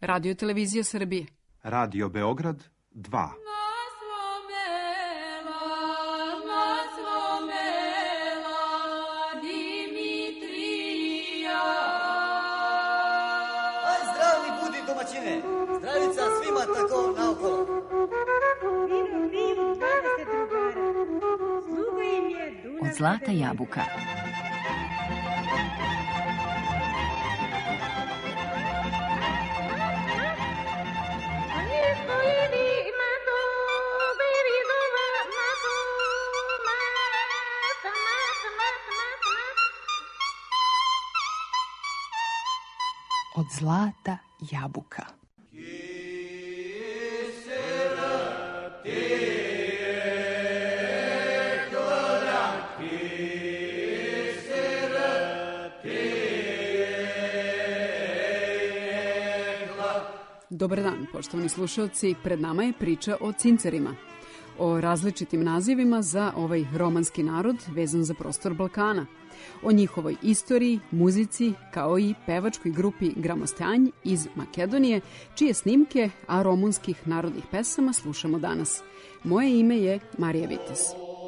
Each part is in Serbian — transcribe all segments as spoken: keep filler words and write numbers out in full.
Radio Televizija Srbije. Radio Beograd dva. Zdravica svima tako naokolo. Vinu, vinu, dvadeset drugara. Sluga im je Dunav. Od zlata jabuka. Od zlata jabuka. Dobar dan, poštovani slušalci, pred nama je priča o cincerima, o različitim nazivima za ovaj romanski narod vezan za prostor Balkana, o njihovoj istoriji, muzici, kao i pevačkoj grupi Gramostanj iz Makedonije, čije snimke, a romunskih narodnih pesama slušamo danas. Moje ime je Marija Vites.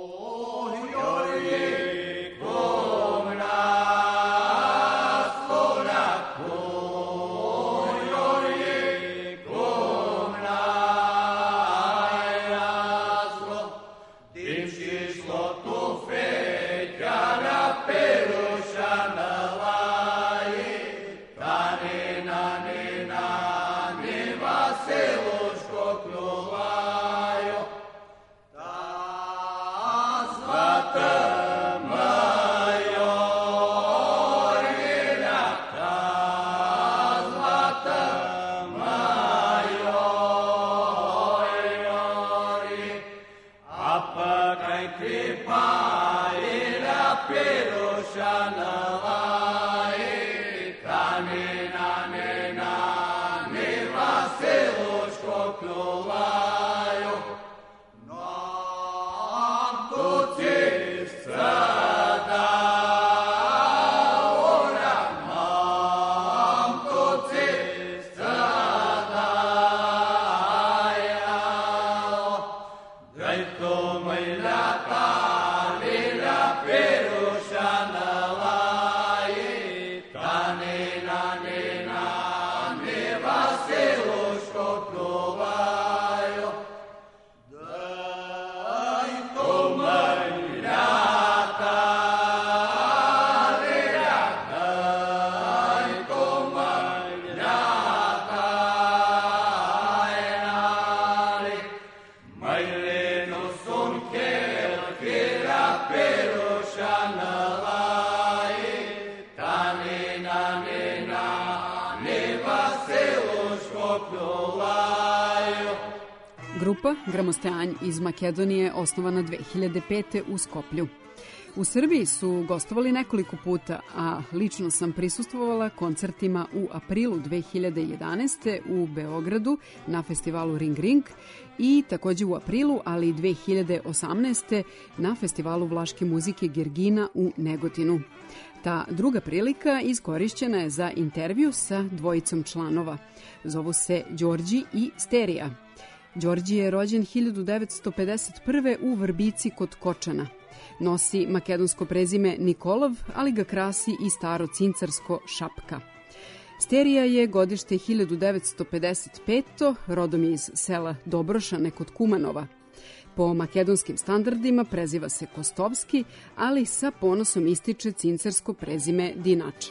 Grupa Gramostanj iz Makedonije osnovana dve hiljade pete. u Skoplju. U Srbiji su gostovali nekoliko puta, a lično sam prisustvovala koncertima u aprilu dve hiljade jedanaeste. u Beogradu na festivalu Ring Ring i takođe u aprilu, ali i dve hiljade osamnaeste. na festivalu vlaške muzike Gergina u Negotinu. Ta druga prilika iskorišćena je za intervju sa dvojicom članova. Zovu se Đorđi i Sterija. Đorđi je rođen hiljadu devetsto pedeset prve. u Vrbici kod Kočana. Nosi makedonsko prezime Nikolov, ali ga krasi i staro cincarsko Šapka. Sterija je godište hiljadu devetsto pedeset pete. rodom je iz sela Dobrošane kod Kumanova. Po makedonskim standardima preziva se Kostovski, ali sa ponosom ističe cincarsko prezime Dinača.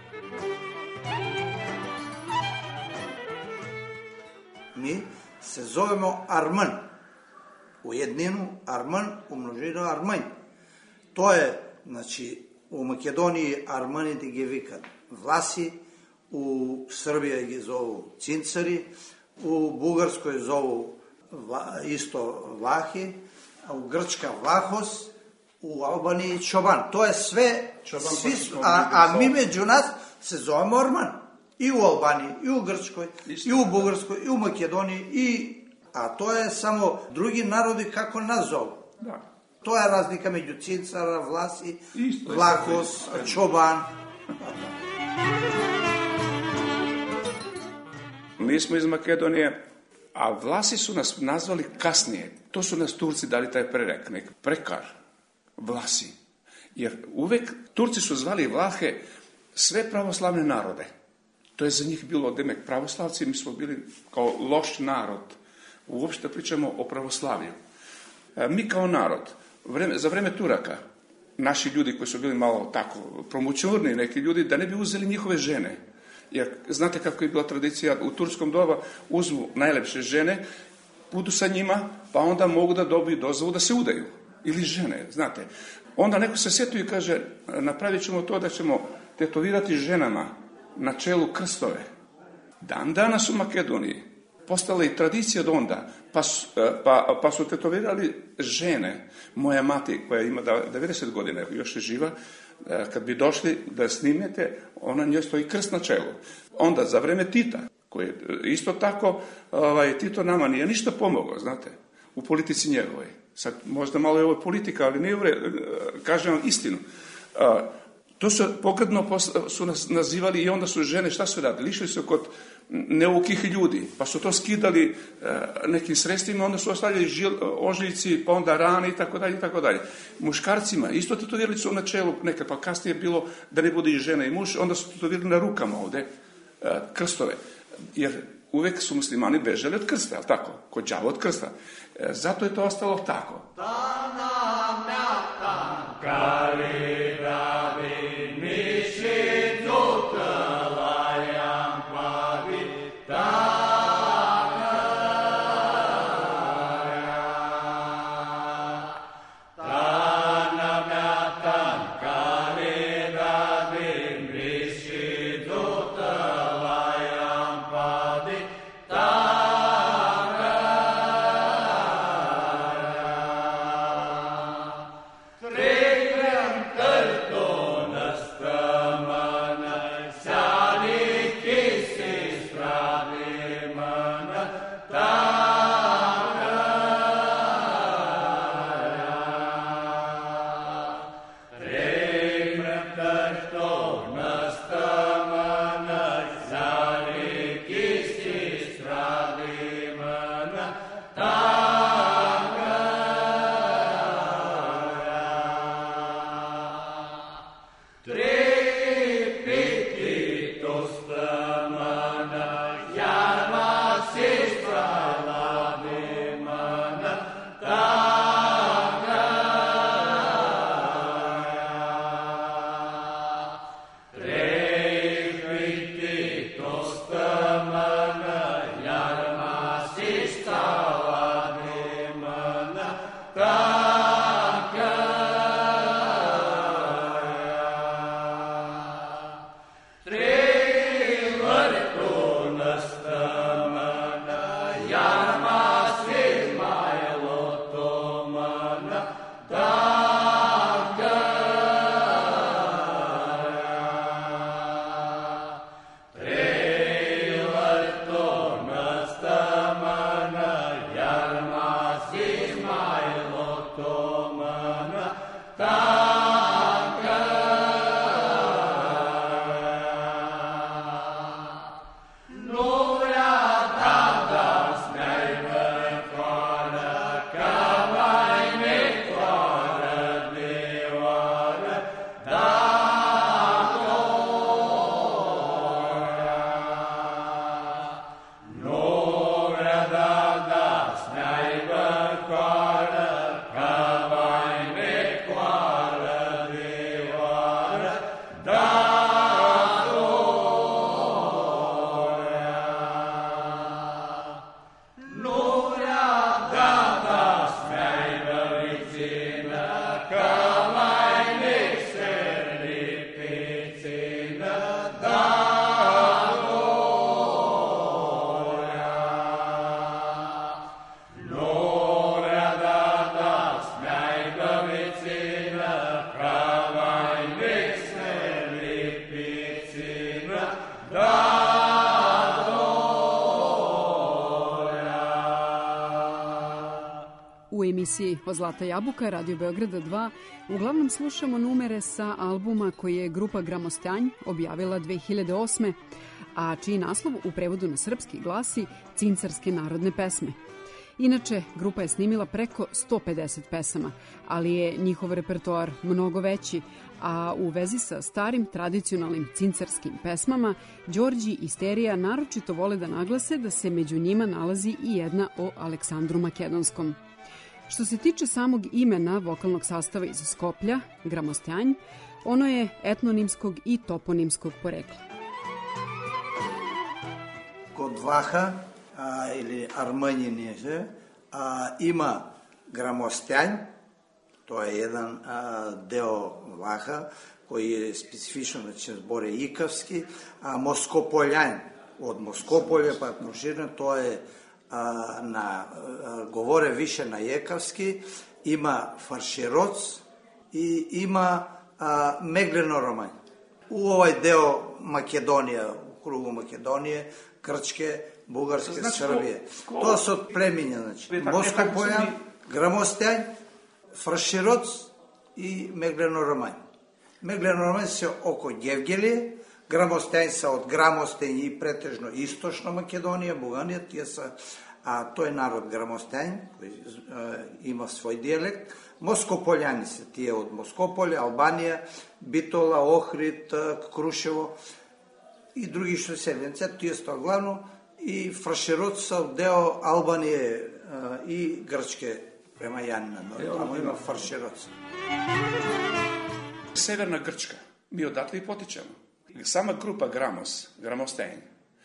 Mi se zovemo Arman. U jedninu Arman, u množinu Armanj. To je, znači, u Makedoniji Armanidi ge vika Vlasi, u Srbiji je zovu Cincari, u Bugarskoj zovu Vla, isto Vlahi, a u Grčka Vlahos, u Albaniji Čoban. To je sve, svi, a, a mi među nas se zovemo Arman. I u Albaniji, i u Grčkoj, isto, i u Bugarskoj, i u Makedoniji, i, a to je samo drugi narodi kako nas zovu. Da. To je razlika među Cincara, Vlasi, isto, Vlahos, Čoban. mi smo iz Makedonije, a Vlasi su nas nazvali kasnije. To su nas Turci dali taj prerek, nek prekar, Vlasi. Jer uvek Turci su zvali Vlahe sve pravoslavne narode. To je za njih bilo demek pravoslavci, mi smo bili kao loš narod. Uopšte pričamo o pravoslavlju. Mi kao narod, vreme, za vreme Turaka, naši ljudi koji su bili malo tako promućurni, neki ljudi, da ne bi uzeli njihove žene. Jer znate kako je bila tradicija u turskom doba, uzmu najlepše žene, budu sa njima, pa onda mogu da dobiju dozvolu da se udaju. Ili žene, znate. Onda neko se sjetuje i kaže, napravit ćemo to da ćemo tetovirati ženama na čelu krstove. Dan danas u Makedoniji postala i tradicija od onda, pa su, pa, pa su tetovirali žene. Moja mati, koja ima devedeset godina, još je živa, kad bi došli da snimete, ona njoj stoji krst na čelu. Onda, za vreme Tita, koji je isto tako, ovaj, Tito nama nije ništa pomogao, znate, u politici njegovoj. Sad, možda malo je ovo politika, ali nije uvre, kažem vam istinu. To su pogrdno su nas nazivali i onda su žene, šta su radili? Išli su kod neukih ljudi, pa su to skidali nekim sredstvima, onda su ostavljali žil, ožiljci, pa onda rane i tako dalje i tako dalje. Muškarcima, isto tetovirali su na čelu nekad, pa kasnije je bilo da ne bude i žena i muž, onda su tetovirali na rukama ovde krstove. Jer uvek su muslimani bežali od krsta, ali tako? Kod đava od krsta. Zato je to ostalo tako. U emisiji O Zlata jabuka Radio Beograda dva uglavnom slušamo numere sa albuma koji je grupa Gramostanj objavila dve hiljade osme, a čiji naslov u prevodu na srpski glasi Cincarske narodne pesme. Inače, grupa je snimila preko sto pedeset pesama, ali je njihov repertoar mnogo veći, a u vezi sa starim tradicionalnim cincarskim pesmama, Đorđe i Sterija naročito vole da naglase da se među njima nalazi i jedna o Aleksandru Makedonskom. Što se tiče samog imena vokalnog sastava iz Skoplja, Gramosteanj, ono je etnonimskog i toponimskog porekla. Kod Vlaha a, ili Armenije a, ima Gramosteanj, to je jedan a, deo Vlaha koji je specifično da će zbore ikavski, a Moskopoljanj od Moskopolje pa proširno, to je a, na, a, govore više na jekavski, ima Farširoc i ima a, Megleno-Romanj. U ovaj deo Makedonije, u krugu Makedonije, Grčke, Bugarske, znači, Srbije. Ko, ko? To su pleminje, znači. Moskopoljan, Gramosteanj, Farširoc i Megleno-Romanj. Megleno-Romanj se oko Gevgelije, Gramosteanj sa od Gramostenj i pretežno istočna Makedonija, Buganija, tijesa, a to je narod Gramosteanj, koji a, ima svoj dijalekt. Moskopoljani se tije od Moskopolja, Albanija, Bitola, Ohrid, Kruševo i drugi što seljenci, to je to glavno, i Farširoc sa deo Albanije a, i Grčke prema Janina, no, tamo ima Farširoc. Severna Grčka, mi odatle i potičemo. Sama grupa Gramos, Gramosteanj,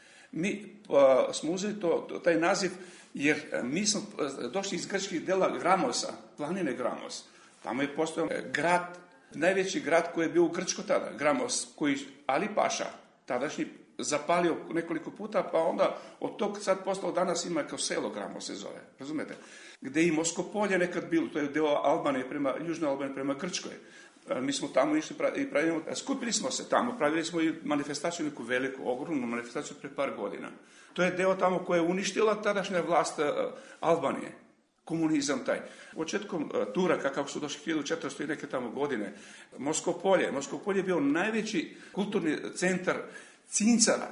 mi a, smo uzeli to, taj naziv jer mi smo došli iz grčkih dela Gramosa, planine Gramos. Tamo je postojao grad, najveći grad koji je bio u Grčko tada, Gramos, koji Ali Paša, tadašnji, zapalio nekoliko puta, pa onda od tog sad postalo danas ima kao selo Gramos se zove, razumete? Gde i Moskopolje nekad bilo, to je deo Albanije, prema, južne Albanije prema Grčkoj. Mi smo tamo išli i pravili, skupili smo se tamo, pravili smo i manifestaciju, neku veliku, ogromnu manifestaciju pre par godina. To je deo tamo koja je uništila tadašnja vlast Albanije, komunizam taj. Početkom Turaka, kako su došli hiljadu četiristo i neke tamo godine, Moskopolje, Moskopolje je bio najveći kulturni centar Cincara,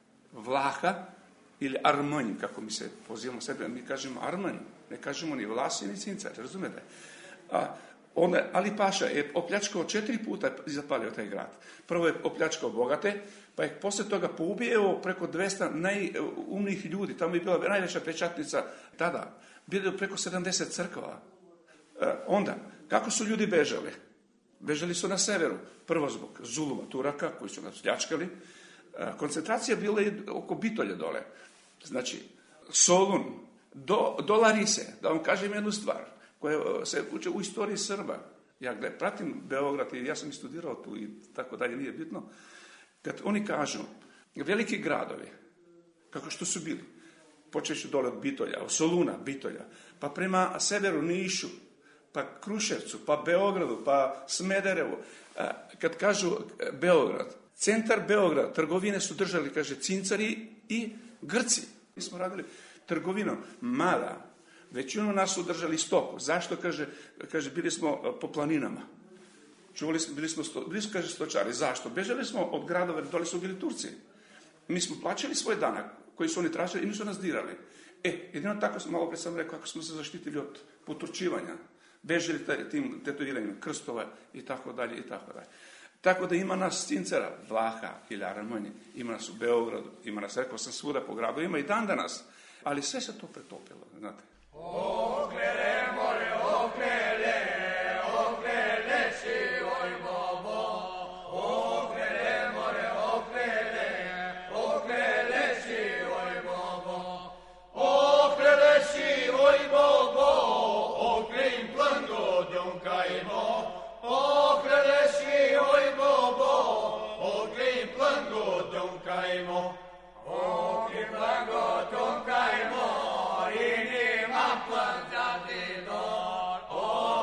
Vlaha ili Armanj, kako mi se pozivamo sebe, mi kažemo Armanj, ne kažemo ni Vlasi ni Cincar, razumete? A onda Ali Paša je opljačkao četiri puta i zapalio taj grad. Prvo je opljačkao bogate, pa je posle toga poubijao preko dvesta najumnijih ljudi. Tamo je bila najveća pečatnica tada. Bilo je preko sedamdeset crkava. E, onda, kako su ljudi bežali? Bežali su na severu. Prvo zbog zuluma Turaka, koji su nas pljačkali. E, koncentracija bila je oko Bitolje dole. Znači, Solun, do, do Larise, da vam kažem jednu stvar, koja se uče u istoriji Srba. Ja gde pratim Beograd i ja sam i studirao tu i tako dalje, nije bitno. Kad oni kažu, veliki gradovi, kako što su bili, počeću dole od Bitolja, od Soluna, Bitolja, pa prema severu Nišu, pa Kruševcu, pa Beogradu, pa Smederevu. Kad kažu Beograd, centar Beograda, trgovine su držali, kaže, Cincari i Grci. Mi smo radili trgovinu, mala. Većinu nas su držali stoku. Zašto? Kaže, kaže bili smo po planinama. Čuvali smo, bili smo, sto, bili smo, kaže, stočari. Zašto? Bežali smo od gradova, dole su bili Turci. Mi smo plaćali svoj danak koji su oni tražili i nisu nas dirali. E, jedino tako smo, malo pre sam rekao, kako smo se zaštitili od poturčivanja. Bežali tim tetoviranjima, krstova i tako dalje i tako dalje. Tako da ima nas Cincara, Vlaha ili Armanj, ima nas u Beogradu, ima nas, rekao sam, svuda po gradu, ima i dan danas. Ali sve se to pretopilo, znate. Oklele, more, oklele, oklele si, oj bobo. Oklele, more, oklele, oklele si, oj bobo. Oklele si, oj bobo, oklim plango donkajmo. Oklele si, oj bobo, oklim plango donkajmo. Oklim plango donkajmo. Oh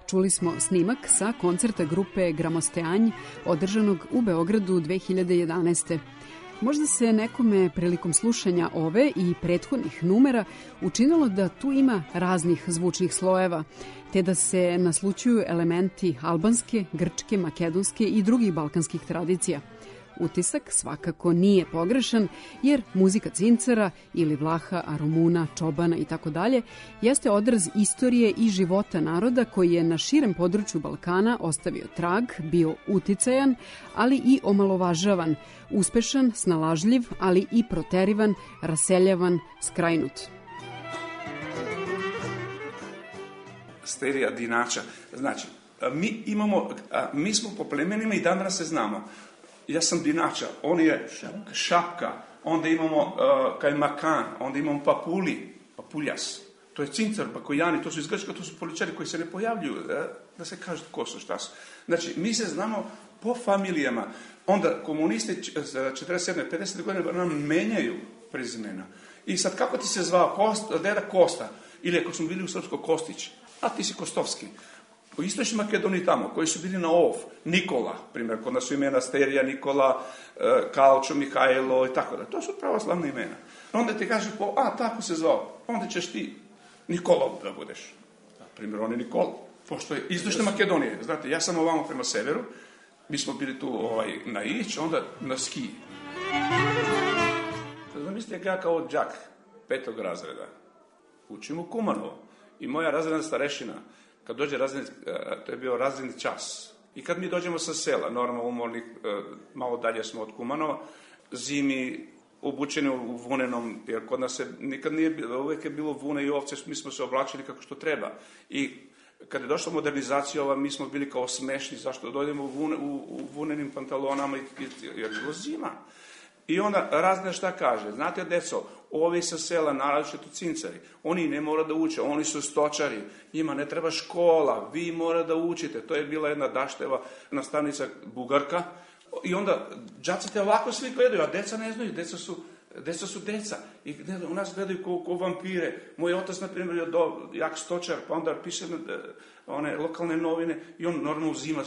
Čuli smo snimak sa koncerta grupe Gramosteanj održanog u Beogradu dve hiljade jedanaeste. Možda se nekome prilikom slušanja ove i prethodnih numera učinilo da tu ima raznih zvučnih slojeva, te da se naslućuju elementi albanske, grčke, makedonske i drugih balkanskih tradicija. Utisak svakako nije pogrešan, jer muzika Cincara ili Vlaha, Rumuna, Čobana i tako dalje jeste odraz istorije i života naroda koji je na širem području Balkana ostavio trag, bio uticajan, ali i omalovažavan, uspešan, snalažljiv, ali i proterivan, raseljavan, skrajnut. Sterija Dinača. Znači, mi imamo, mi smo po plemenima i dan danas se znamo. Ja sam Dinača, on je Šapka, onda imamo uh, Kajmakan, onda imamo Papuli, Papuljas. To je Cincar, Bakojani, to su iz Grčka, to su političari koji se ne pojavljuju, da, da se kaže ko su, šta su. Znači, mi se znamo po familijama. Onda komunisti četrdeset sedme pedeset godine nam menjaju prezimena. I sad kako ti se zvao Kost, deda Kosta, ili ako smo bili u Srpsko Kostić, a ti si Kostovski. U istočnoj Makedoniji tamo, koji su bili na Ov, Nikola, primjer, kod nas su imena Sterija, Nikola, Kalčo, Mihajlo i tako da. To su pravoslavne imena. Onda ti kaže, po, a, tako se zvao, onda ćeš ti Nikolov da budeš. Primjer, on je Nikola, pošto je istočna Makedonije. Znate, ja sam ovamo prema severu, mi smo bili tu ovaj, na Ić, onda na ski. Zamislite, ja kao đak petog razreda učim u Kumanovo i moja razredna starešina, kad dođe razredni, to je bio razredni čas. I kad mi dođemo sa sela, normalno umornih, malo dalje smo od Kumanova, zimi obučeni u vunenom, jer kod nas se nikad nije bilo, uvijek je bilo vune i ovce, mi smo se oblačili kako što treba. I kad je došla modernizacija ova, mi smo bili kao smešni, zašto dođemo u, vune, u, u vunenim pantalonama, jer je bilo zima. I onda razne šta kaže, znate deco, ovi sa sela, naravno Cincari, oni ne mora da uče, oni su stočari, njima ne treba škola, vi mora da učite. To je bila jedna Dašteva nastavnica Bugarka. I onda đaci te ovako svi gledaju, a deca ne znaju, deca su deca. Su deca. I u nas gledaju ko, ko vampire. Moj otac, na primjer, je do, jak stočar, pa onda piše one lokalne novine i on normalno uzima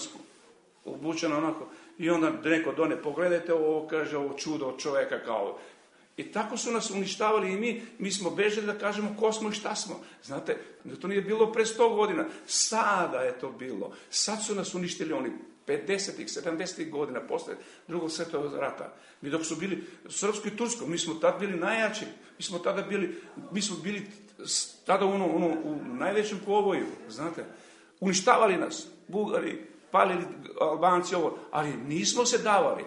obučeno onako. I onda neko done, pogledajte ovo, kaže, ovo čudo od čoveka kao. I tako su nas uništavali i mi, mi smo bežali da kažemo ko smo i šta smo. Znate, to nije bilo pre sto godina. Sada je to bilo. Sad su nas uništili oni pedesetih, sedamdesetih godina posle drugog svjetskog rata. Mi dok su bili srpsko i tursko, mi smo tad bili najjači. Mi smo tada bili, mi smo bili tada ono, ono, u najvećem povoju, znate. Uništavali nas, Bugari, palili Albanci ovo, ali nismo se davali.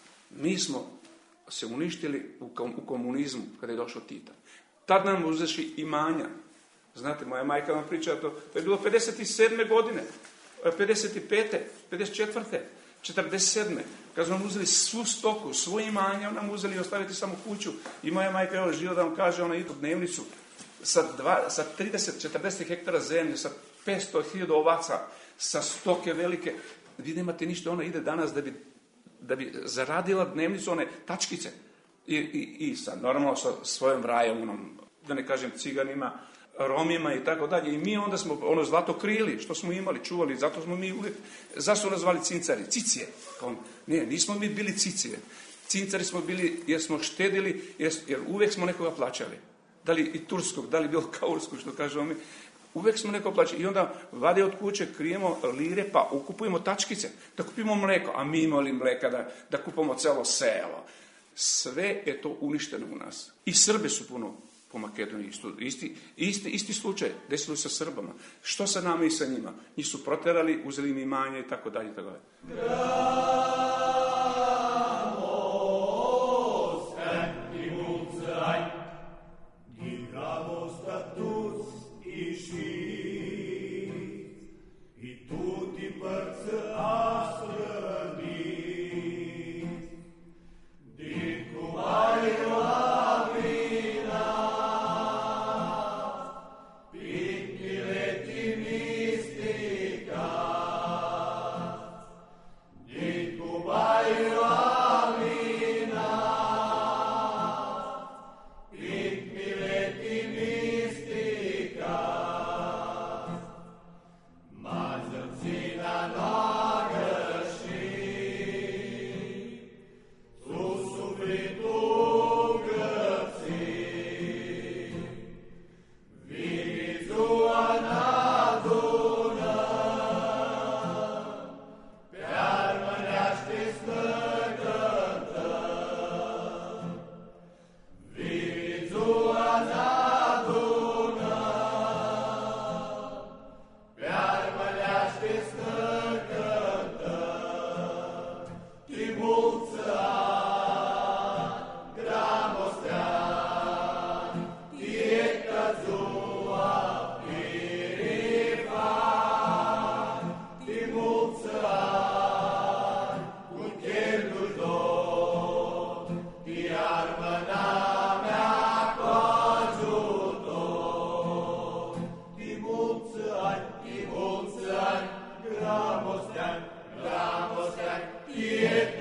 Mi smo se uništili u, kom, u komunizmu kada je došao Tita. Tad nam uzeši imanja. Znate, moja majka vam priča to, to je bilo pedeset sedme godine, pedeset pete, pedeset četvrte, četrdeset sedme Kad smo nam uzeli svu stoku, svu imanja, nam uzeli ostaviti samo kuću. I moja majka je živa da vam kaže, ona ide u dnevnicu sa, dva, sa trideset četrdeset hektara zemlje, sa petsto hiljada ovaca, sa stoke velike. Vi nemate ništa, ona ide danas da bi, da bi zaradila dnevnicu, one tačkice. I, i, i sa, normalno sa svojom rajom, onom, da ne kažem ciganima, Romima i tako dalje. I mi onda smo ono zlato krili, što smo imali, čuvali, zato smo mi uvijek, zašto nas zvali Cincari? Cicije. On, ne, nismo mi bili Cicije. Cincari smo bili jer smo štedili, jer, jer uvijek smo nekoga plaćali. Da li i turskog, da li bilo kaurskog, što kažemo mi. Uvijek smo nekoga plaćali. I onda vade od kuće, krijemo lire, pa ukupujemo tačkice, da kupimo mleko. A mi imali mleka da, da kupamo celo selo. Sve je to uništeno u nas. I Srbe su puno po Makedoniji. Isti, isti, isti slučaj desilo sa Srbama. Što sa nama i sa njima? Njih su proterali, uzeli im imanje i tako dalje i tako dalje. Go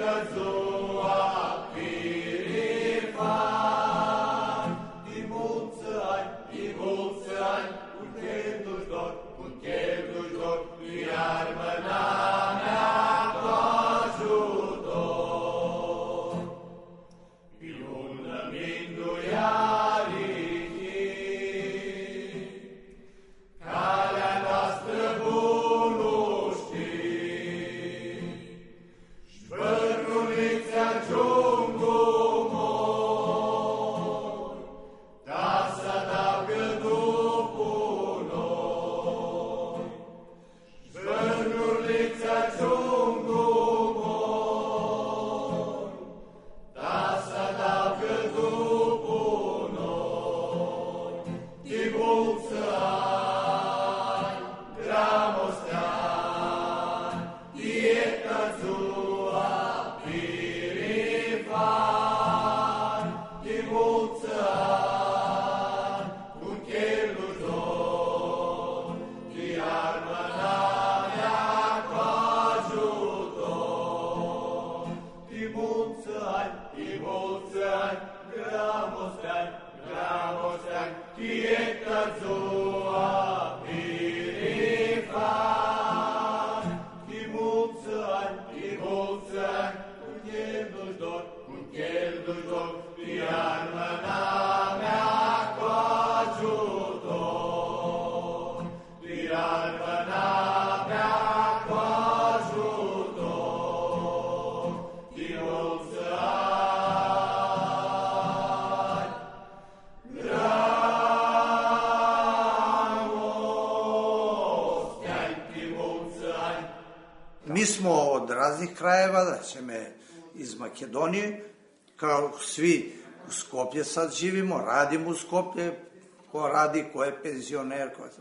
Mi smo od raznih krajeva, da ćeme iz Makedonije, kao svi u Skoplje sad živimo, radimo u Skoplje, ko radi, ko je penzioner, ko je...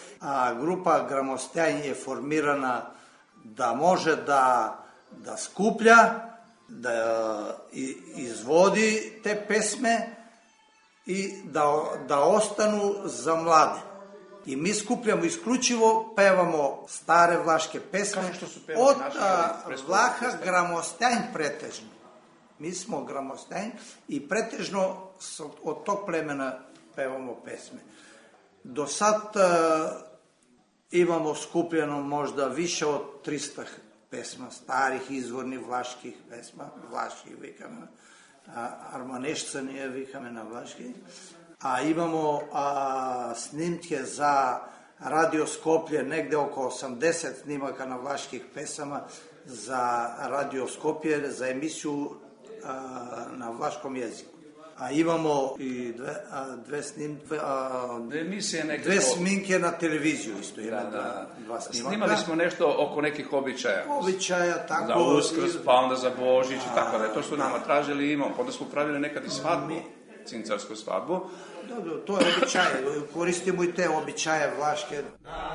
A grupa Gramostenj je formirana da može da, da skuplja, da izvodi te pesme i da, da ostanu za mlade. I mi skupljamo isključivo, pevamo stare vlaške pesme od Vlaha Gramostenj pretežno. Mi smo Gramostenj i pretežno od tog plemena pevamo pesme. Do sad uh, imamo skupljeno možda više od trista pesma, starih izvornih vlaških pesma, vlaških vikame, armanešcanije vikame na vlaški. A imamo a, snimke za Radio Skoplje, negde oko osamdeset snimaka na vlaških pesama za Radio Skoplje, za emisiju a, na vlaškom jeziku. A imamo i dve, a, dve snimke, a, dve snimke na televiziju isto. Ima da, da. Dva snimaka. Snimali smo nešto oko nekih običaja. Običaja, tako. Za Uskrs, pa onda za Božić i tako da. To su nama tražili i imamo. Onda smo pravili nekad i svadbu. Cincarsku svadbu. Dobro, to je običaj. Koristimo i te običaje vlaške.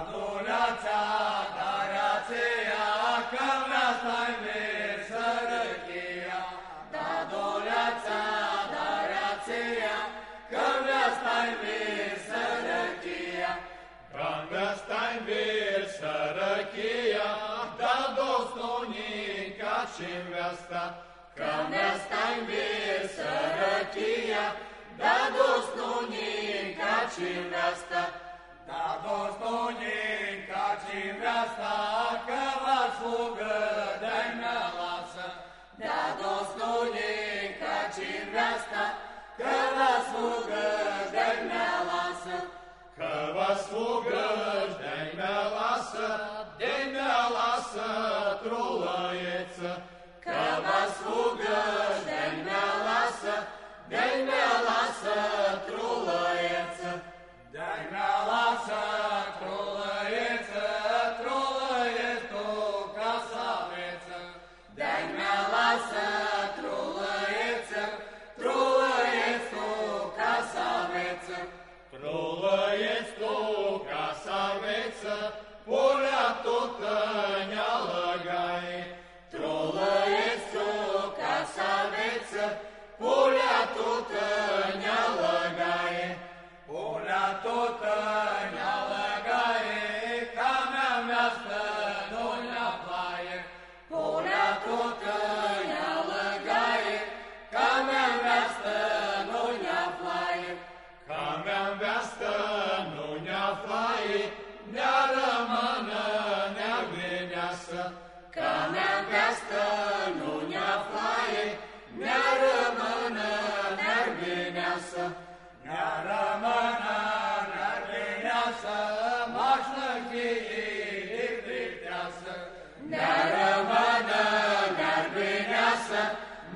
Gramostenj bir sărăcia, da dostojnika čim rasta, da dostojnika čim rasta, kava sluga daj na lasa, da dostojnika čim rasta, kava sluga daj na lasa, kava sluga daj na lasa, daj na lasa trulajeca. Kava sluga, daj me lasa, daj me lasa, trulajeca. Daj me lasa, trulajeca, trulajeca, kasaveca. Daj me lasa, trulajeca, trulajeca, kasaveca. Trulajeca, kasaveca, polja tutanja lagaje. Trulajecu kasaveca, polja tutanja lagaje. Polja tutanja lagaje, kamen mjasta donja plaje. Polja tutanja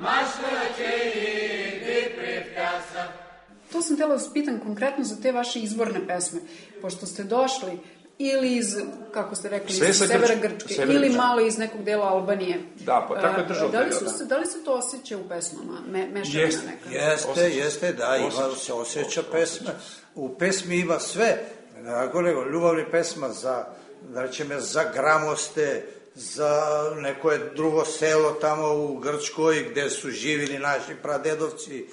mašće idi pred kasa. To sam htjela da vas pitam konkretno za te vaše izvorne pesme, pošto ste došli ili iz, kako ste rekli, iz severa Grčke, Sever ili Grčke. malo iz nekog dela Albanije. Da, pa tako je držao Da li, period, su, da. da li se to osjeća u pesmama? Me, mešavina Jeste. neka? Jeste, Osjeća. jeste, da, ima, Osjeća. se osjeća pesma. U pesmi ima sve. Ako nego, ljubavni pesma za, da rečeme, za gramoste, za neko drugo selo tamo u Grčkoj gde su živili naši pradedovci,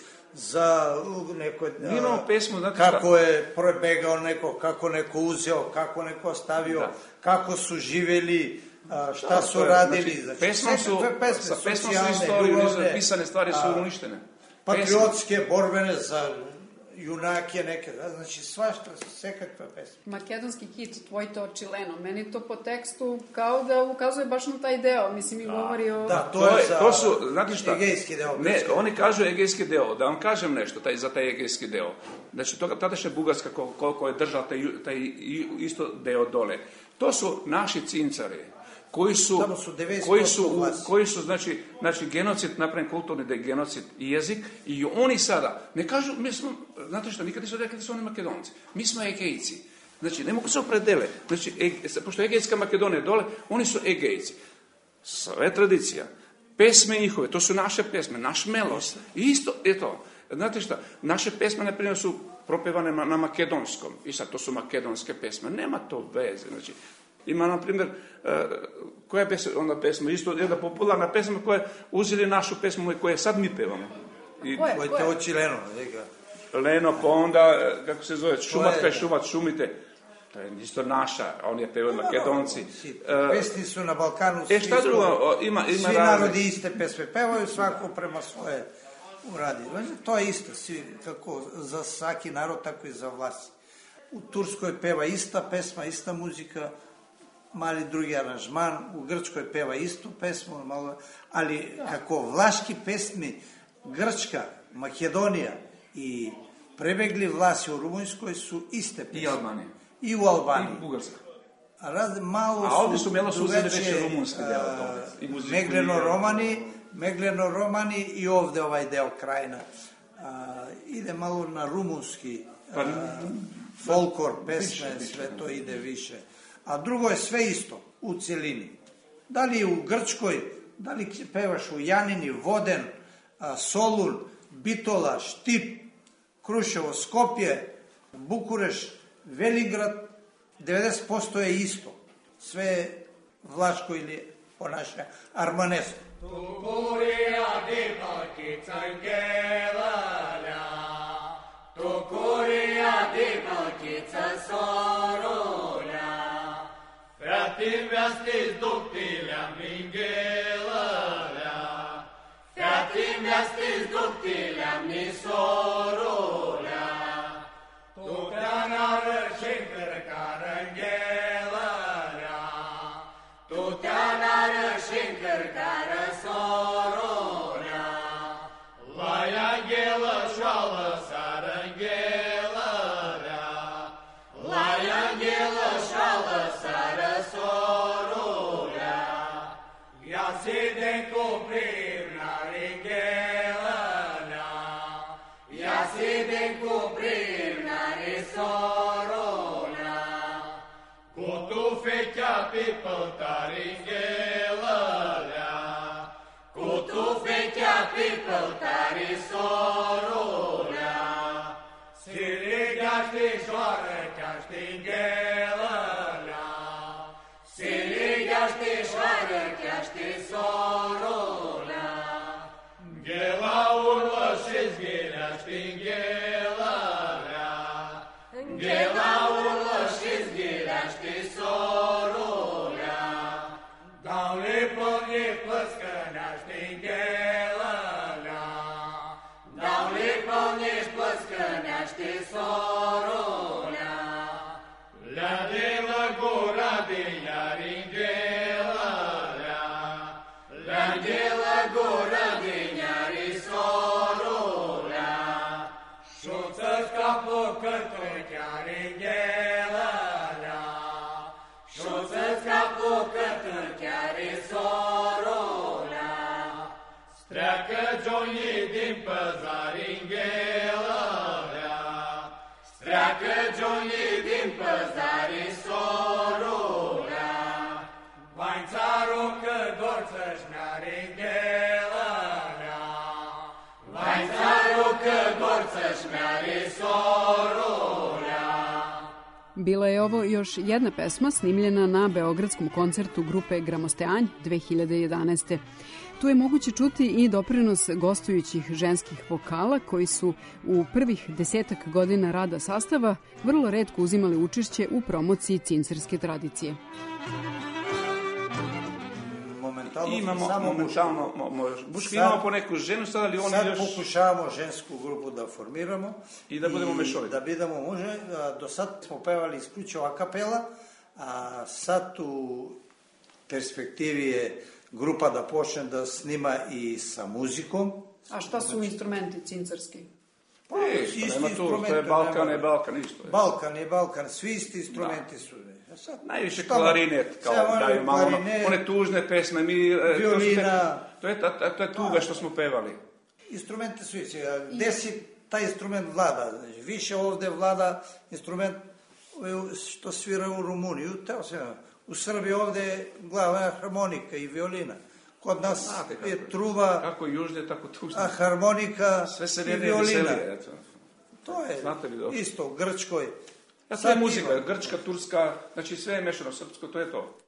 za neko... Mi imamo pesmu, znate kako šta? je prebegao neko, kako neko uzeo, kako neko ostavio, Da. kako su živeli, a, šta Da, su to je, radili. znači, Znači, pesmom su, svekakve pesme, sa pesmom su socijalne, istoriju, ljubavne, pisane stvari su a, uništene. patriotske, borbene za junake neke, da, znači svašta, svekakve pesme. Makedonski hit Tvoj to čileno. Meni to po tekstu kao da ukazuje baš na taj deo. Mislim, i govori o... Da, to, To, je je, za to su, znate šta? egejski deo. Ne, Grčke. oni kažu egejski deo, da vam kažem nešto taj, za taj egejski deo. Znači, toga, tadašnja Bugarska kol- koliko je držala taj, taj isto deo dole. To su naši cincari, koji su, Tamo su devedeset koji posto su, u- glasi. koji su znači, znači genocid, napravljen kulturni da je genocid i jezik, i oni sada, ne kažu, mi smo, znate što, nikad nisu rekli da su oni Makedonci, mi smo Egejci. Znači, ne mogu se opredele. Znači, e, pošto je Egejska Makedonija dole, oni su Egejci. Sve tradicija, pesme njihove, to su naše pesme, naš melos. I isto je to. Znate šta, naše pesme, na primjer, su propevane na, na makedonskom. I sad, to su makedonske pesme. Nema to veze. Znači, ima, na primjer, uh, koja je pesma, onda pesma, isto jedna popularna pesma koja je uzeli našu pesmu koju sad mi pevamo. I, Ko je? Ko je to čileno, neka. Leno, pa onda, eh, kako se zove, šumatka je- i šumat, šumite. To je isto naša, a oni je pevaju Makedonci. Svi, Eh, pesni su na Balkanu. E, svi šta drugo, svoje. o, ima, ima Svi razne- narodi iste pesme pevaju, svako prema svoje uradi. Znači, to je isto, svi, kako za svaki narod, tako i za vlasi. U Turskoj peva ista pesma, ista muzika, mali drugi aranžman, u Grčkoj peva istu pesmu, malo, ali kako vlaški pesmi, Grčka, Makedonija i prebegli vlasi u Rumunjskoj su iste pesme. I Albanija. I u Albaniji. I Bugarska. A raz, malo A ovdje su malo su uzeli drugačije, veće rumunski deo a, toga, i muziku, Megleno i- romani, Megleno romani i ovde ovaj deo krajina. A, ide malo na rumunski Pa, a, folklor, pesme, više, više, sve to ide više. A drugo je sve isto, u celini. Da li u Grčkoj, da li pevaš u Janini, Voden, a, Solun, Bitola, Štip, Kruševo, Skopje, Bukureš, Veligrad, devedeset posto je isto. Sve je vlaško ili po naše armanesko. Tukuria dipalkica angelalja, Tukuria dipalkica sorolja, Fratim vestis ductilem ingelalja, Fratim vestis ductilem ni sorolja, Tu canară și-nkărcar anghelalja, Tu canară și-nkărcară sorolea, La anghelă șoală sar anghelalja, La anghelă șoală sară sorolea, Ia si de cuprimnar anghelalja, Ia si de cuprimnar sorolea, Cu tu fechea pe păltari anghelalja, Cu tu fechea pe păltari sorolea, Sirigaște șoară caște anghelalja, Sirigaște șoară caște sorolea, Ghela urlă și zghileaște anghelalja, Ghela urlă și zghileaște sorolea, Dau-le pălne plăscăneaște anghelalja, Dau-le pălne plăscăneaște sorolea, Le-a de la gura de iar anghelalja, Le-a de la gura de iar sorolea, Johnny din păzarin ghelavea, streacă Johnny din păzarin sorulea, vai țaru că dorță-și mi-are ghelavea, vai țaru că dorță-și mi-are sorulea. Bila je ovo još jedna pesma snimljena na beogradskom koncertu grupe Gramosteanj dve hiljade jedanaeste. Tu je moguće čuti i doprinos gostujućih ženskih vokala koji su u prvih desetak godina rada sastava vrlo retko uzimali učešće u promociji cincerske tradicije. Momentalno Imamo, samo momentalno, muški imamo po neku ženu sad, ali oni sad još... pokušavamo žensku grupu da formiramo. I da budemo mešoviti. Da budemo može. Do sad smo pevali isključivo a kapela, a sad u perspektivi je grupa da počne da snima i sa muzikom. A šta su instrumenti cincarski? Pa, E, isti nema tu, instrumenti, to je Balkan, nema- je Balkan isto. Je. Balkan je Balkan, svi isti instrumenti su. A sad, Najviše šta- klarinet, kao Sve ono, daju malo ono, klarinet, one tužne pesme, mi... e, violina. To je, ta, ta, to je tuga što smo pevali. Instrumenti su isti. A gde si taj instrument vlada? Znači, više ovde vlada instrument što svira u Rumuniju. Teo se, u Srbiji ovde je glavna harmonika i violina. Kod nas Znate kako je je. truba, Kako južnije, tako tužnije. a harmonika Sve se i ne violina. veseli, eto. To je Znate li dobro? isto u Grčkoj. Ja, to Sad je muzika, ima. grčka, turska, znači sve je mešano srpsko, to je to.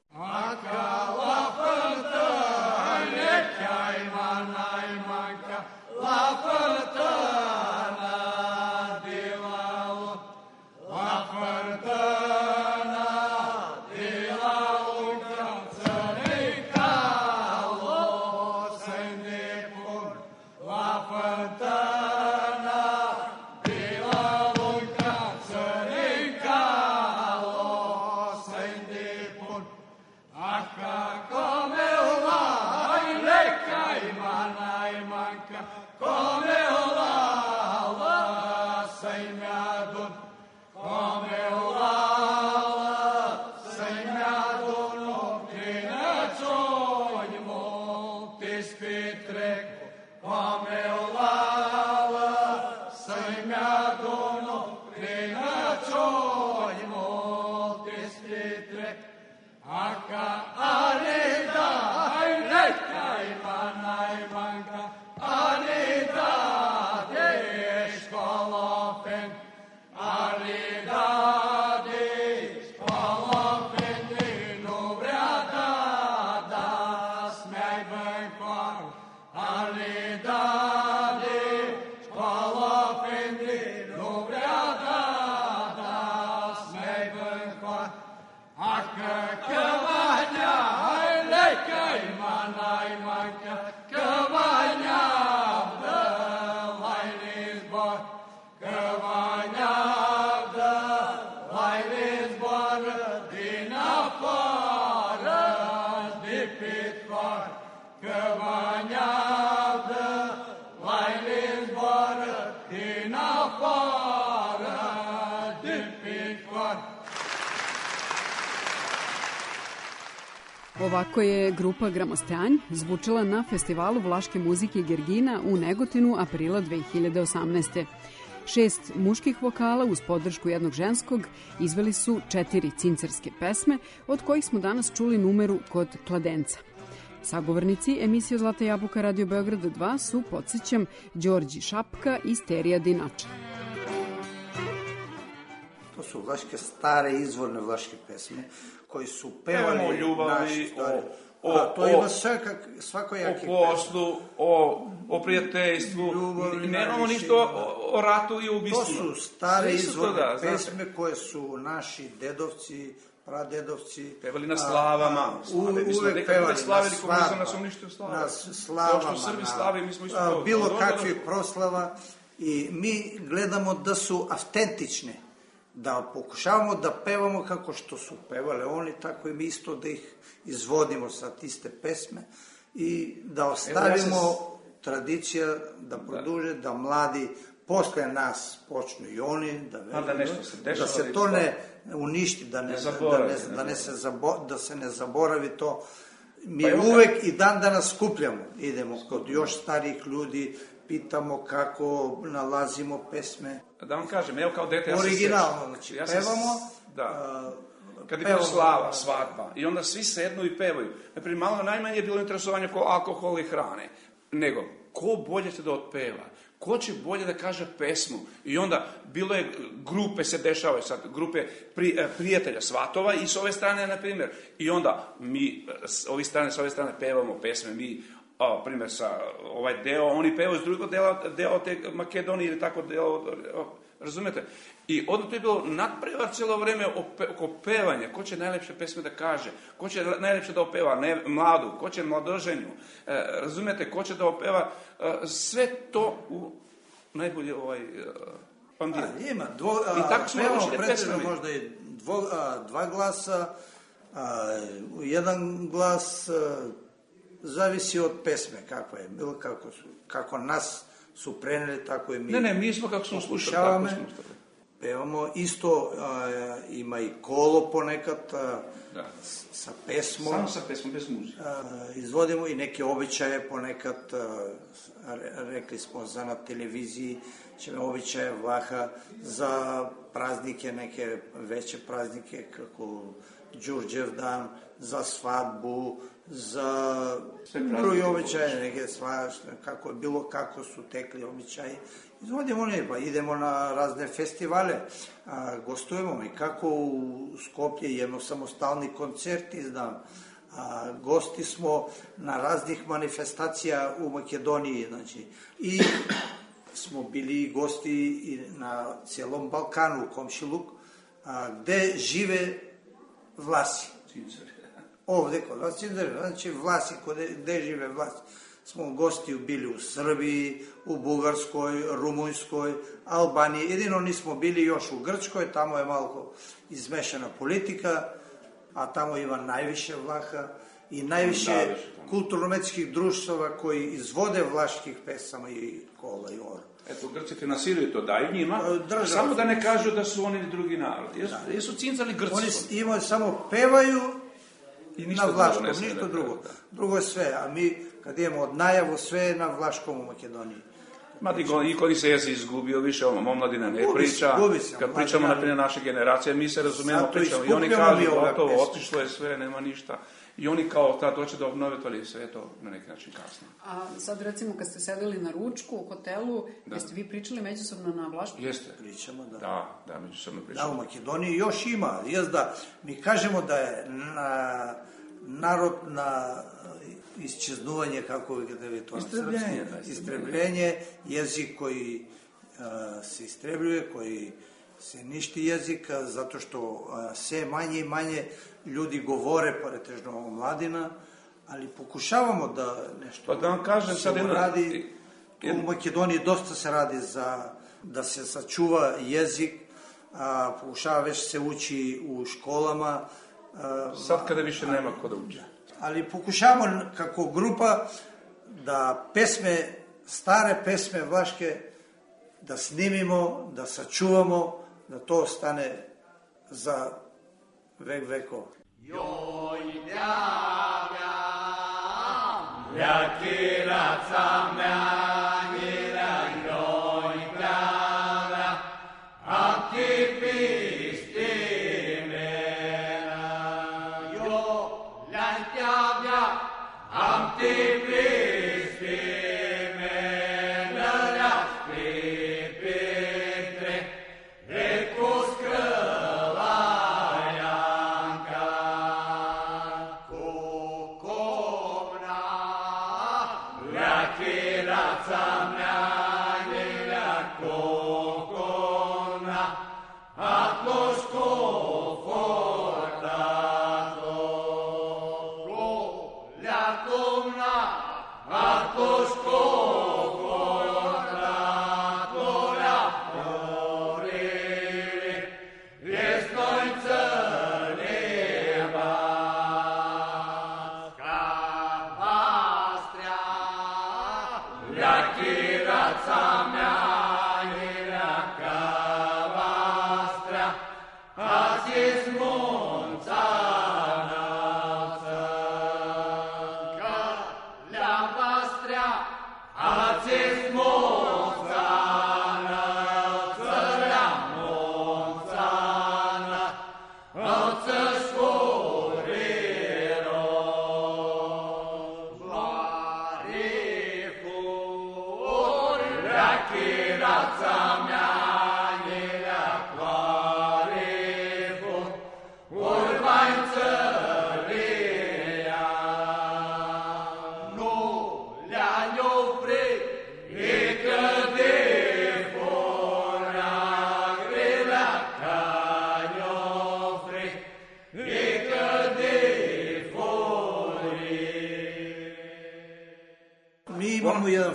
Ovako je grupa Gramosteanj zvučala na festivalu vlaške muzike Gergina u Negotinu aprila dve hiljade osamnaeste. Šest muških vokala uz podršku jednog ženskog izveli su četiri cincarske pesme, od kojih smo danas čuli numeru Kod kladenca. Sagovornici emisije Zlata jabuka Radio Beograd dva su, podsjećam, Đorđe Šapka i Sterija Dinača. To su vlaške stare izvorne vlaške pesme koji su pevali Pevamo o ljubavi, naši stari. o- A, to o- ima svakak, svakojake O poslu, o, o prijateljstvu, Ljubavi, nemamo najviše ništa o, ima. o ratu i o To ubistvima. su stare Sve su to, izvorne da, znate. pesme koje su naši dedovci, pradedovci Pevali na slavama, a, a, slave, mi smo uvek nekad pevali slavili na komunizam, svadbama, nas uništio slave. na slavama, Kao što Srbi na- slave, mi smo isto a, to. bilo Dobro, kakvih dobro. proslava i mi gledamo da su autentične, da pokušavamo da pevamo kako što su pevale oni, tako i mi isto da ih izvodimo sa iste pesme i da ostavimo Evo, ja se- tradicija da produže, da mladi posle nas počnu i oni da A da nešto se dešava, da se da to isto- ne uništi, da ne, Ne da zaboravi, ne, ne da ne se zabo, da se ne zaboravi to, mi Pa evo uvek i dan danas skupljamo. Idemo kod još starijih ljudi, pitamo kako nalazimo pesme. Da vam kažem, evo kao dete, ja se Originalno, sjećam. znači, Ja se pevamo, s- Da. a, Kad je pevamo, bila slava, da. svadba, i onda svi sednu i pevaju. Naprimjer, malo najmanje je bilo interesovanje oko alkohola i hrane. Nego, ko bolje će da otpeva? Ko će bolje da kaže pesmu? I onda, bilo je, grupe se dešavaju sad, grupe pri, eh, prijatelja, svatova i s ove strane, na primjer. I onda, mi, s ove strane, s ove strane pevamo pesme, mi, a, primjer, sa ovaj deo, oni pevaju s drugog dela, deo te Makedonije ili tako deo, o, razumete? I onda to je bilo nadpreva cijelo vreme oko pevanja. Ko će najlepše pesme da kaže? Ko će najlepše da opeva ne, mladu? Ko će mladoženju? E, razumete? Ko će da opeva? E, sve to u najbolje ovaj... E, pandira. A, ima. Dvo, a, I tako smo pevamo završili pretežno pesmami. možda i dvo, a, dva glasa, a, jedan glas a, zavisi od pesme, kako je, bilo kako su, kako nas su preneli, tako i mi. Ne, ne, mi smo kako smo slušali, tako Pokušavamo. smo slušali. Pevamo isto, a, ima i kolo ponekad a, Da. s- sa pesmom. Samo sa pesmom, bez muzike. A, izvodimo i neke običaje ponekad, a, re- rekli smo za na televiziji, ćemo običaje Vlaha za praznike, neke veće praznike kako Đurđev dan, za svadbu, za Sve praznike drugi moguće. običaje, neke svašne, kako je bilo, kako su tekli običaji. Izvodimo ne, pa idemo na razne festivale, a, gostujemo mi, kako u Skoplje jedno samostalni koncert izdam, a, gosti smo na raznih manifestacija u Makedoniji, znači, i smo bili gosti i na cijelom Balkanu, Komšiluk, a, gde žive Vlasi. Ovde kod vas, znači Vlasi, gde, gde žive Vlasi. Smo gosti bili u Srbiji, u Bugarskoj, Rumunjskoj, Albaniji. Jedino nismo bili još u Grčkoj, tamo je malo izmešana politika, a tamo ima najviše Vlaha i najviše Da, više tamo. kulturno-umetničkih društava koji izvode vlaških pesama i kola i ora. Eto, Grci finansiraju to, daju njima, E, država samo da ne finansira. kažu da su oni drugi narod. Jesu, jesu cincali Grci. Oni su. imaju samo pevaju I na ništa drugo vlaškom, ne smije ništa da drugo. peva, da. Drugo je sve, a mi kad imamo od najavu sve je na vlaškom u Makedoniji. Ma di go, niko ni se jezi izgubio više, ovo omladina ne Gubi se, priča. gubi se, Kad omladina pričamo, ne- na primjer, naše generacije, mi se razumijemo, Zato pričamo. I oni iskupljamo kažu, mi ove gotovo, pesme. otišlo je sve, nema ništa. I oni kao tad hoće da obnove to, ali sve je to na neki način kasno. A sad recimo kad ste sedeli na ručku u hotelu, Da. jeste vi pričali međusobno na vlaškom? Jeste. Pričamo da... Da, da, međusobno Da, u pričamo. Makedoniji još ima. Jest da mi kažemo da je na, narod na isčeznuvanje, kako vi kada vi to na Istrebljenje, srpski, da, istrebljenje, jezik koji a, se istrebljuje, koji se ništi jezika, zato što a, sve manje i manje ljudi govore, pretežno mladina, ali pokušavamo da nešto Pa da vam kažem se sad jedno- uradi. Tu jedno- u Makedoniji dosta se radi za da se sačuva jezik, a, pokušava već se uči u školama, a, Sad kada više nema ko da uđe. ali pokušavamo kako grupa da pesme, stare pesme vlaške, da snimimo, da sačuvamo, da to ostane za vek vekova.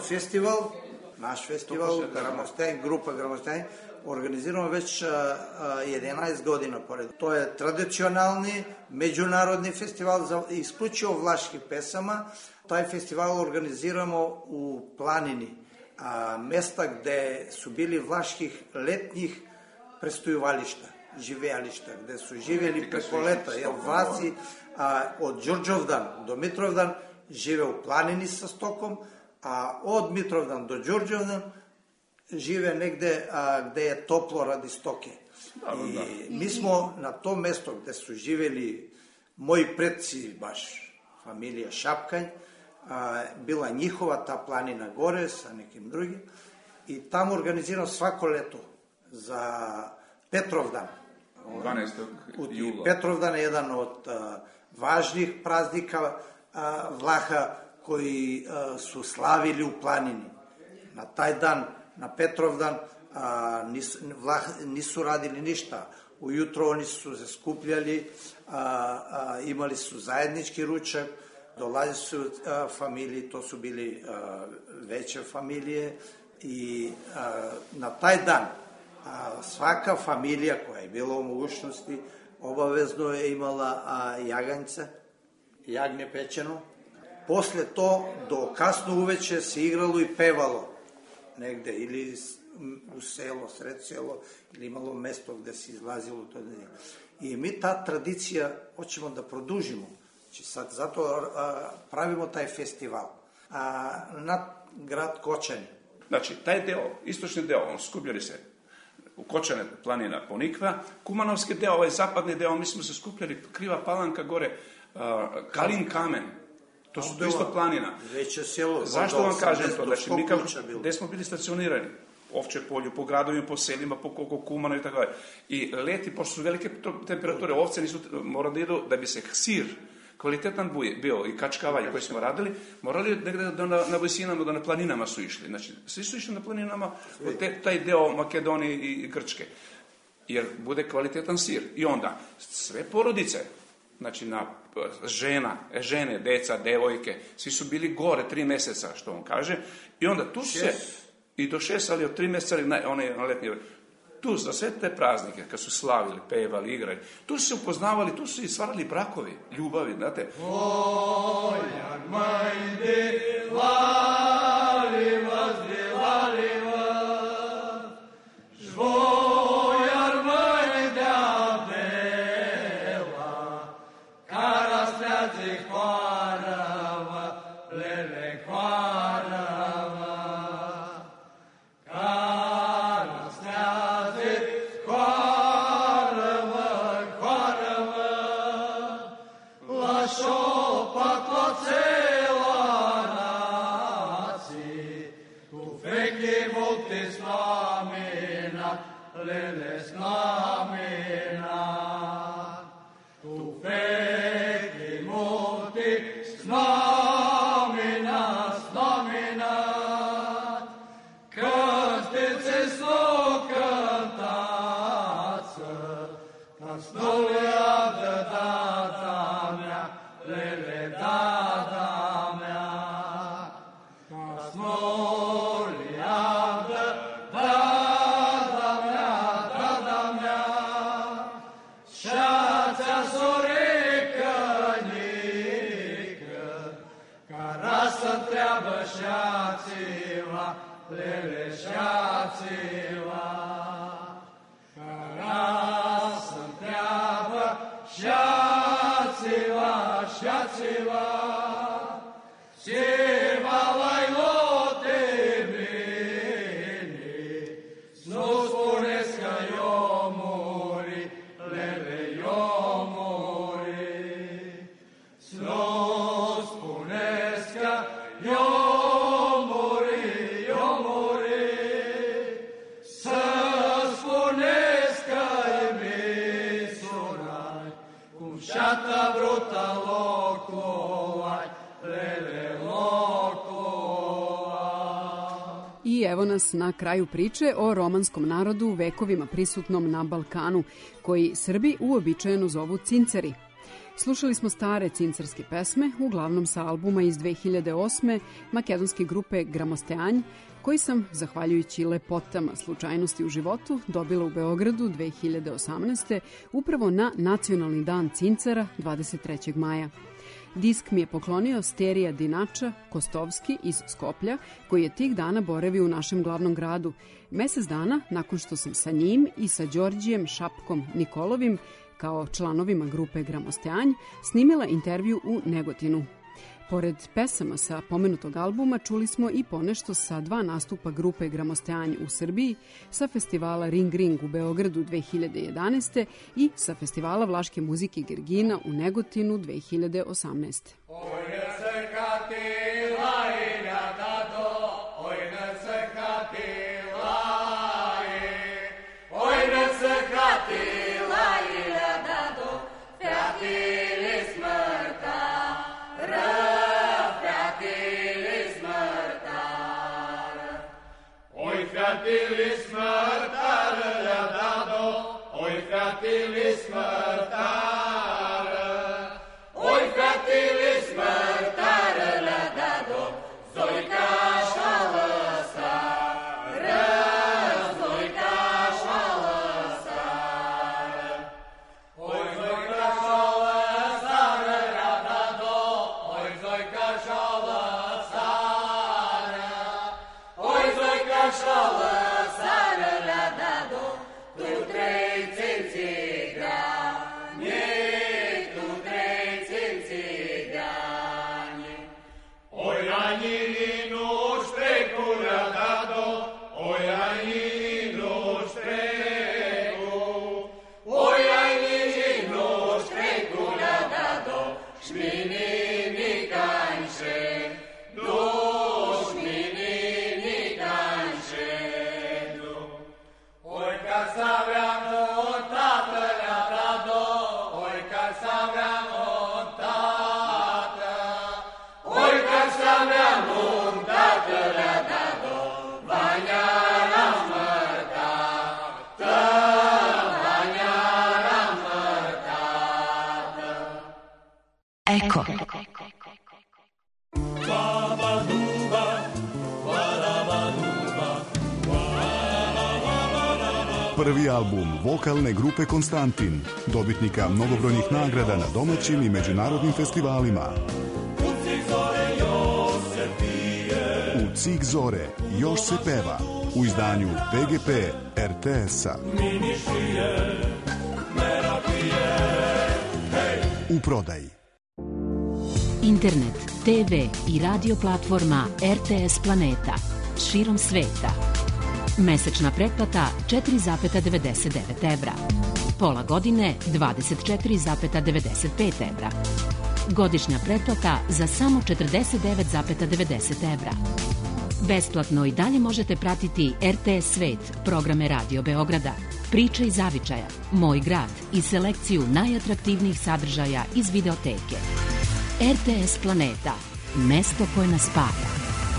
festival, naš festival, Gramostein, grupa Gramostein, organiziramo već jedanaest godina pored. To je tradicionalni međunarodni festival za isključivo vlaških pesama. Taj festival organiziramo u planini, a, mesta gde su bili vlaških letnjih prestojuvališta, živejališta, gde su živjeli preko leta, jer Vlasi a, od Đurđevdan do Mitrovdan žive u planini sa stokom, a od Mitrovdan do Đurđevdan žive negde a, gde je toplo radi stoke. I mi smo na tom mesto gde su živjeli moji predci, baš familija Šapkanj, a, bila njihova ta planina gore sa nekim drugim, i tamo organiziramo svako leto za Petrovdan. dvanaestog jula. Petrovdan je jedan od a, važnih praznika a, Vlaha koji a, su slavili u planini. Na taj dan, na Petrovdan, a, nis, Vlah nisu radili ništa. Ujutro oni su se skupljali, a, a, imali su zajednički ručak, dolazili su a, familiji, to su bili a, veće familije, i a, na taj dan a, svaka familija koja je bila u mogućnosti obavezno je imala a, jaganjce, jagnje pečeno. Posle to, do kasno uveče se igralo i pevalo negde, ili u selo, sred selo, ili imalo mesto gde se izlazilo to. I mi ta tradicija hoćemo da produžimo. Znači sad zato a, pravimo taj festival. A, na grad Kočani. Znači, taj deo, istočni deo, on skupljali se u Kočane, planina Ponikva, Kumanovski deo, ovaj zapadni deo, mi smo se skupljali, Kriva Palanka gore, uh, Kalin Kamen, to su to isto planina. Veće selo. Zašto vam kažem to? Znači, mi kao, gde smo bili stacionirani? Ovče polju, po gradovima, po selima, po koliko Kumano i tako dalje. I leti, pošto su velike temperature, ovce nisu morali da idu, da bi se sir kvalitetan bio i kačkavalj koji smo radili, morali negde da na, na visinama, da na planinama su išli. Znači, svi su išli na planinama, te, taj deo Makedonije i Grčke, jer bude kvalitetan sir. I onda, sve porodice, znači, na žena, žene, deca, devojke, svi su bili gore tri meseca, što on kaže, i onda tu se, i do šest, ali od tri meseca, one na letnje, tu za sve te praznike, kad su slavili, pevali, igrali, tu su se upoznavali, tu su i stvarali brakovi, ljubavi, znate. Voljak majde, lali vas, lali vas, žvojar majda bela, karasnjaci hvarava, lele hvarava, lele snamena, tu feki moti snamena, snamena, krstice snokataca, kasnolja da datamja, lele datamja, kasnolja da treba šaciva, lele šaciva, karasam treba šaciva, šaciva, sjevala i lote brini, snus puneska jomori, lele jomori, snus puneska jomori, jomori, saspuneskaj mi sunaj, kumšata bruta lokovaj, lele lokovaj. I evo nas na kraju priče o romanskom narodu vekovima prisutnom na Balkanu, koji Srbi uobičajeno zovu cinceri. Slušali smo stare cincerske pesme, uglavnom sa albuma iz dve hiljade osme makedonske grupe Gramosteanj, koji sam, zahvaljujući lepotama slučajnosti u životu, dobila u Beogradu dve hiljade osamnaeste. upravo na Nacionalni dan cincara dvadeset trećeg maja. Disk mi je poklonio Sterija Dinača Kostovski iz Skoplja, koji je tih dana boravio u našem glavnom gradu, mesec dana nakon što sam sa njim i sa Đorđijem Šapkom Nikolovim, kao članovima grupe Gramosteanj, snimila intervju u Negotinu. Pored pesama sa pomenutog albuma čuli smo i ponešto sa dva nastupa grupe Gramosteanj u Srbiji, sa festivala Ring Ring u Beogradu dve hiljade jedanaeste. i sa festivala vlaške muzike Gergina u Negotinu dve hiljade osamnaeste. Fratili smrtare, dado, oj fratili smrtare, oj fratili smrtare, dado, zojka šalosare, zojka šalosare, oj zojka šalosare, dado, oj zojka šalosare, oj zojka šalosare. Eko. Prvi album vokalne grupe Konstantin, dobitnika mnogobrojnih nagrada na domaćim i međunarodnim festivalima. U Cig zore još se peva, u izdanju P G P R T S-a. U prodaji. Internet, te ve i radio platforma R T S Planeta širom sveta. Mesečna pretplata četiri zarez devedeset devet evra. Pola godine dvadeset četiri zarez devedeset pet evra. Godišnja pretplata za samo četrdeset devet zarez devedeset evra. Besplatno i dalje možete pratiti R T S Svet, programe Radio Beograda, Priče iz zavičaja, Moj grad i selekciju najatraktivnijih sadržaja iz videoteke. R T S Planeta, mesto koje nas spaja.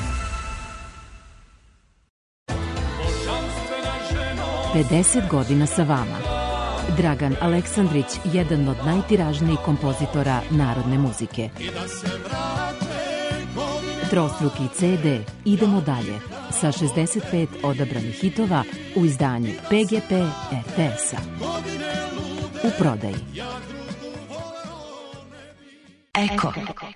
pedeset godina sa vama. Dragan Aleksandrić, jedan od najtiražnijih kompozitora narodne muzike. Trostruki ce de Idemo dalje sa šezdeset pet odabranih hitova u izdanju P G P R T S-a. U prodaji. Eko.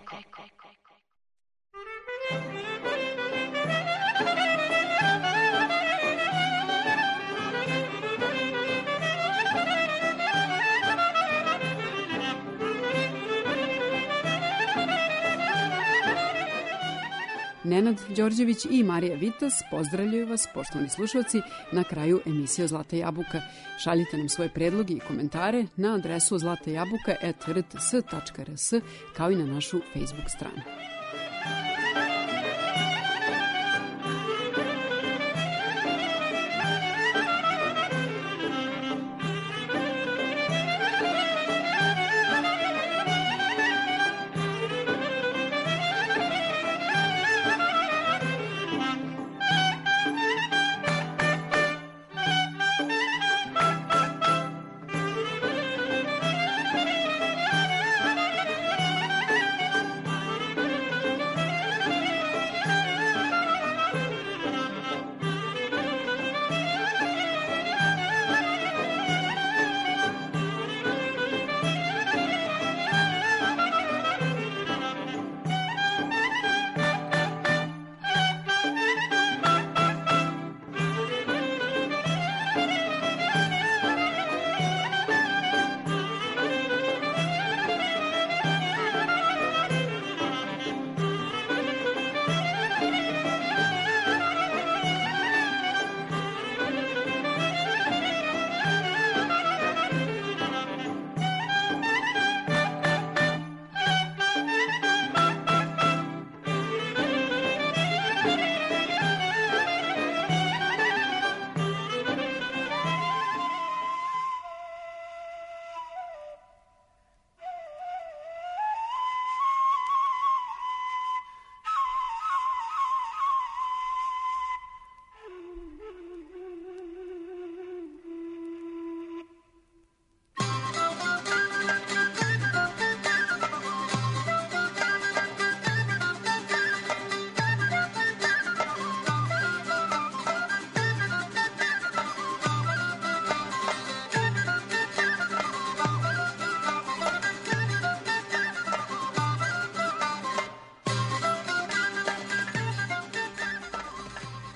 Nenad Đorđević i Marija Vitas pozdravljaju vas, poštovani slušalci, na kraju emisije Zlata jabuka. Šaljite nam svoje predloge i komentare na adresu zlatajabuka at r t s tačka r s, kao i na našu Facebook stranu.